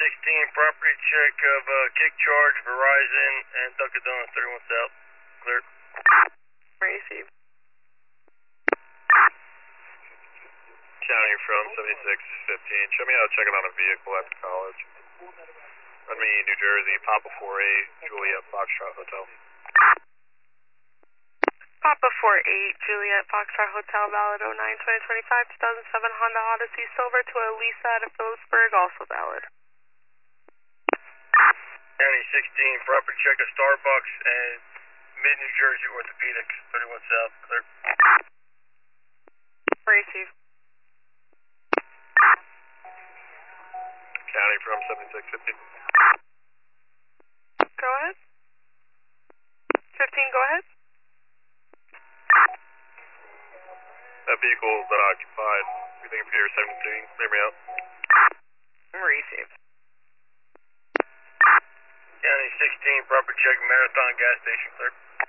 16, property check of Kick Charge, Verizon, and Dunkin' Donuts, 31 South. Cleared. Received. County from 7615. Show me how to check it on a vehicle after college. Let me New Jersey, Papa 4A, Juliet Foxtrot Hotel. Papa 48, Juliet Foxtrot Hotel, valid 09-2025, 2007 Honda Odyssey Silver to Elisa out of Phillipsburg, also valid. County 16, property check of Starbucks and Mid-New Jersey Orthopedics, 31 South. Cleared. Received. County from 7615. Go ahead. 15, go ahead. That vehicle is unoccupied. We think if you're 17, clear me out. Received. County 16, property check Marathon gas station. Cleared.